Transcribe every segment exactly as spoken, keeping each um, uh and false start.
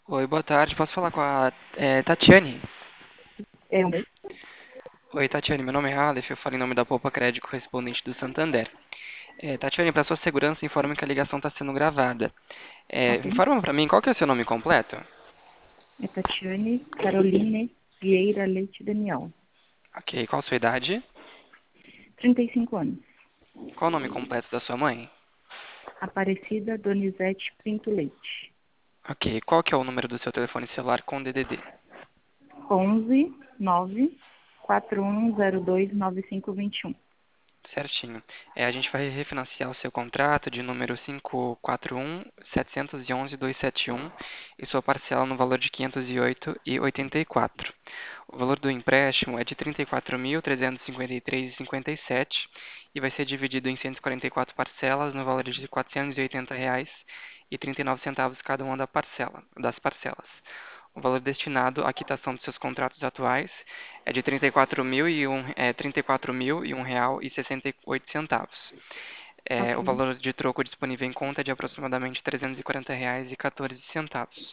Oi, boa tarde. Posso falar com a é, Tatiane? É o mesmo? Oi, Tatiane. Meu nome é Aleph. Eu falo em nome da Poupa Crédito, correspondente do Santander. É, Tatiane, para sua segurança, informe que a ligação está sendo gravada. É, Ok. informa para mim qual que é o seu nome completo? É Tatiane Caroline Vieira Leite Daniel. Ok. Qual a sua idade? trinta e cinco anos. Qual o nome completo da sua mãe? Aparecida Donizete Pinto Leite. Ok. Qual que é o número do seu telefone celular com D D D? onze nove quatro um zero dois nove cinco dois um. Certinho. É, a gente vai refinanciar o seu contrato de número cinco quatro um sete um um dois sete um e sua parcela no valor de quinhentos e oito e oitenta e quatro. O valor do empréstimo é de trinta e quatro mil trezentos e cinquenta e três e cinquenta e sete e vai ser dividido em cento e quarenta e quatro parcelas no valor de quatrocentos e oitenta reais e trinta e nove centavos cada uma da parcela, das parcelas. O valor destinado à quitação dos seus contratos atuais é de trinta e quatro mil e um, é, trinta e quatro mil e um real e sessenta e oito centavos. É, o Ok. valor de troco disponível em conta é de aproximadamente trezentos e quarenta reais e quatorze centavos.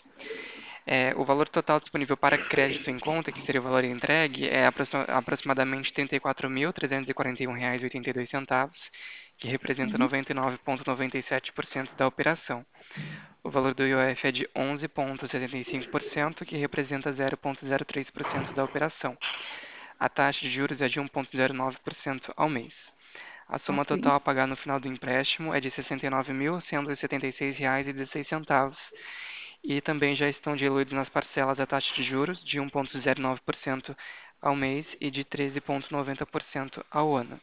É, o valor total disponível para crédito em conta, que seria o valor entregue, é aproxima- aproximadamente trinta e quatro mil trezentos e quarenta e um reais e oitenta e dois centavos, que representa Uhum. noventa e nove vírgula noventa e sete por cento da operação. O valor do I O F é de onze vírgula setenta e cinco por cento, que representa zero vírgula zero três por cento da operação. A taxa de juros é de um vírgula zero nove por cento ao mês. A soma Ok. total a pagar no final do empréstimo é de sessenta e nove mil cento e setenta e seis reais e dezesseis centavos e também já estão diluídos nas parcelas a taxa de juros de um vírgula zero nove por cento ao mês e de treze vírgula noventa por cento ao ano.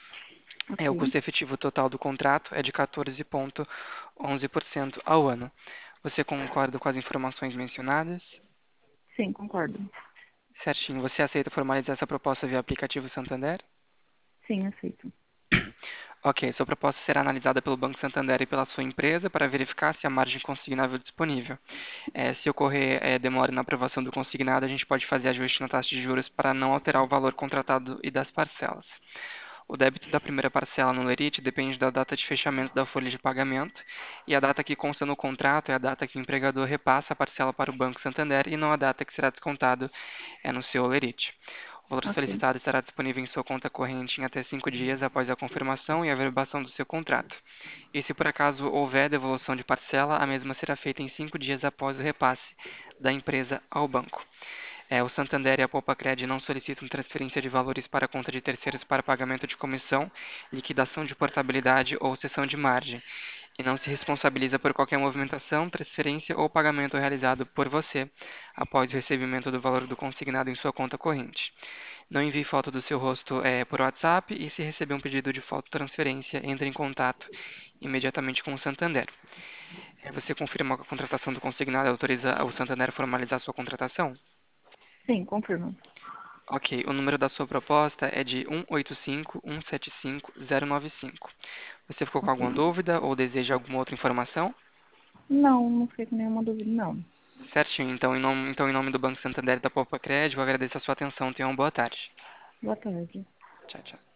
É, o Ok. custo efetivo total do contrato é de quatorze vírgula onze por cento ao ano. Você concorda com as informações mencionadas? Sim, concordo. Certinho. Você aceita formalizar essa proposta via aplicativo Santander? Sim, aceito. Ok, sua proposta será analisada pelo Banco Santander e pela sua empresa para verificar se há margem consignável disponível. É, se ocorrer é, demora na aprovação do consignado, a gente pode fazer ajuste na taxa de juros para não alterar o valor contratado e das parcelas. O débito da primeira parcela no Lerite depende da data de fechamento da folha de pagamento, e a data que consta no contrato é a data que o empregador repassa a parcela para o Banco Santander e não a data que será descontado é no seu Lerite. O valor Ok. solicitado estará disponível em sua conta corrente em até cinco dias após a confirmação e a averbação do seu contrato. E se por acaso houver devolução de parcela, a mesma será feita em cinco dias após o repasse da empresa ao banco. É, o Santander e a Poupa-Cred não solicitam transferência de valores para a conta de terceiros para pagamento de comissão, liquidação de portabilidade ou cessão de margem, e não se responsabiliza por qualquer movimentação, transferência ou pagamento realizado por você após o recebimento do valor do consignado em sua conta corrente. Não envie foto do seu rosto é, por WhatsApp e, se receber um pedido de fototransferência, entre em contato imediatamente com o Santander. É, você confirma que a contratação do consignado autoriza o Santander a formalizar sua contratação? Sim, confirmo. Ok, o número da sua proposta é de um oito cinco, um sete cinco, zero nove cinco. Você ficou com Ok. alguma dúvida ou deseja alguma outra informação? Não, não fiquei com nenhuma dúvida, não. Certinho, então em nome, então, em nome do Banco Santander e da Poupa Crédito, eu agradeço a sua atenção. Tenha uma boa tarde. Boa tarde. Tchau, tchau.